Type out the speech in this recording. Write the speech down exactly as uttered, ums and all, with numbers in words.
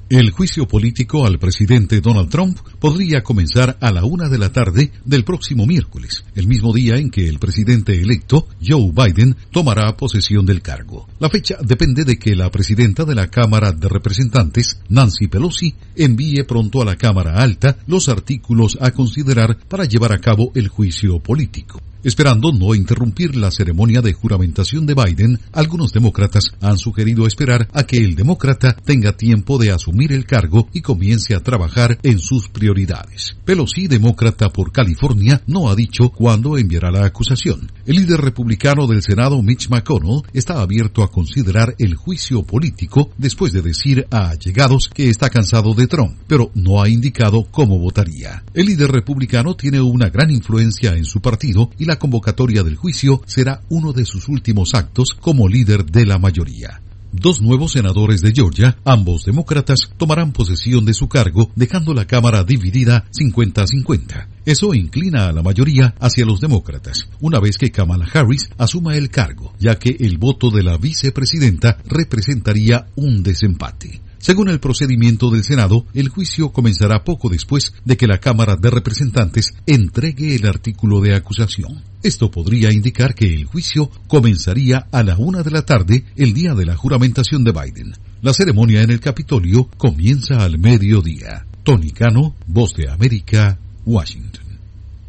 El juicio político al presidente Donald Trump podría comenzar a la una de la tarde del próximo miércoles, el mismo día en que el presidente electo, Joe Biden, tomará posesión del cargo. La fecha depende de que la presidenta de la Cámara de Representantes, Nancy Pelosi, envíe pronto a la Cámara Alta los artículos a considerar para llevar a cabo el juicio político. Esperando no interrumpir la ceremonia de juramentación de Biden, algunos demócratas han sugerido esperar a que el demócrata tenga tiempo de asumir el cargo y comience a trabajar en sus prioridades. Pelosi, demócrata por California, no ha dicho cuándo enviará la acusación. El líder republicano del Senado, Mitch McConnell, está abierto a considerar el juicio político después de decir a allegados que está cansado de Trump, pero no ha indicado cómo votaría. El líder republicano tiene una gran influencia en su partido y la convocatoria del juicio será uno de sus últimos actos como líder de la mayoría. Dos nuevos senadores de Georgia, ambos demócratas, tomarán posesión de su cargo, dejando la Cámara dividida cincuenta a cincuenta. Eso inclina a la mayoría hacia los demócratas, una vez que Kamala Harris asuma el cargo, ya que el voto de la vicepresidenta representaría un desempate. Según el procedimiento del Senado, el juicio comenzará poco después de que la Cámara de Representantes entregue el artículo de acusación. Esto podría indicar que el juicio comenzaría a la una de la tarde el día de la juramentación de Biden. La ceremonia en el Capitolio comienza al mediodía. Tony Cano, Voz de América, Washington.